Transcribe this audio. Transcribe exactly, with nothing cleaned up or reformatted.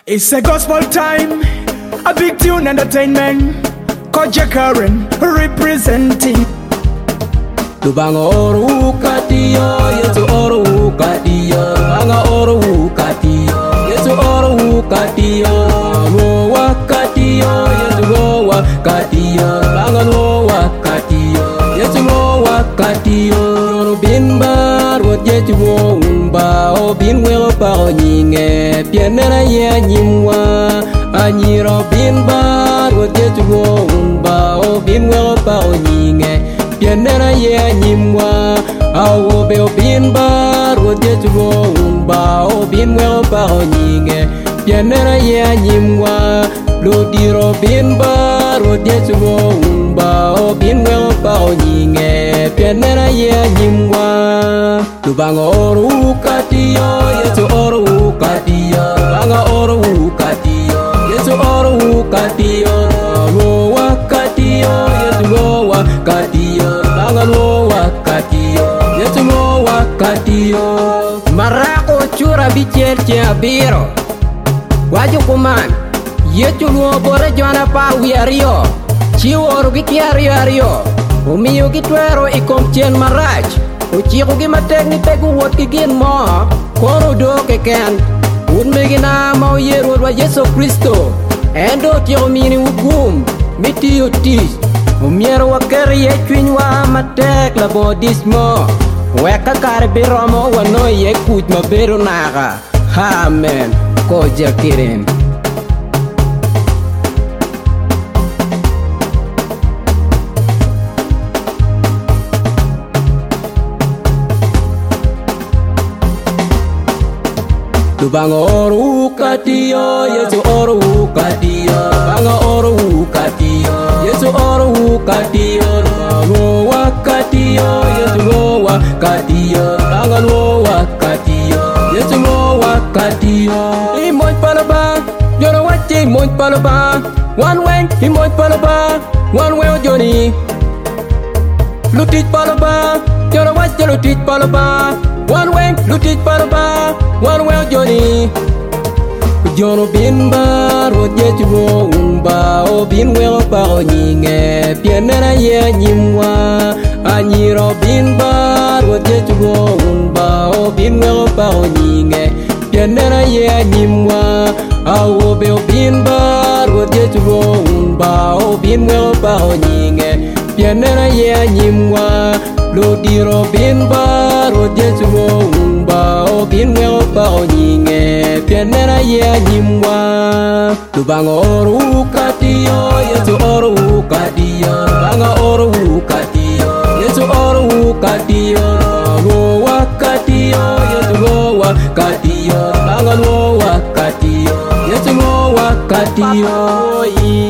It's a gospel time, a big tune entertainment. Koja Karen representing. Tubang oru katiyo, yesu oru katiyo, banga oru katiyo, yesu oru katiyo, lowa katiyo, yesu lowa katiyo, banga lowa katiyo, yesu lowa katiyo. Yoru bin bar wot yesu wumba, o bin wero paro nyinge, pienera ye nyimwa, anyiro bin bar wot yesu wumba, o bin wero paro nyinge. Pianera ye nyimwa awo be obin bar wo jetu wo umba obin we oparo nyinge. Pianera ye nyimwa lodiro bin bar wo jetu wo umba obin we oparo nyinge. Pianera ye nyimwa tubang oru katiyo yesu oru katiyo banga oru katiyo yesu oru katiyo lowa katiyo yesu lowa katiyo lo wakatiyo yesu lo wakatiyo marako chura bicher che abiro waju kuman yesu lo bore jona pa wiario chiworo gi kiario ario umiyo gi twero ikom chien marach uchiko gi matekni pegu wot gi gin mo koro doke ken un megina ma oyero wa Yesu Kristo endo tiyo mini ugum mitiyo tis umiero wakeri ye chwinywa matek la bodismo weka kare biromo wano ye kuch mabero naga amen koja kirin. Tubang oru katiyo yesu oru katiyo banga oru katiyo yesu oru katiyo lo wakatiyo yesu lo wakatiyo banga lo wakatiyo yesu lo wakatiyo. Imoj palaba jona wachi imoj palaba one way imoj palaba one way ojoni lutit palaba jona wachi lutit palaba one way lutit palaba one way ojoni jono bin bar wo jetu wo umba o bin we oparo nyinge. Pianera ye nyimwa anyiro bin bar wo jetu wo umba o bin we oparo nyinge. Pianera ye nyimwa awo be o bin bar wo jetu wo umba o bin we oparo nyinge. Pianera ye nyimwa lodiro bin bar wo jetu wo umba o bin we oparo nyinge. Pianera ye nyimwa tubang oru katiyo yesu oru katiyo banga oru katiyo yesu oru katiyo lo wakatiyo yesu lo wakatiyo banga lo wakatiyo yesu lo wakatiyo.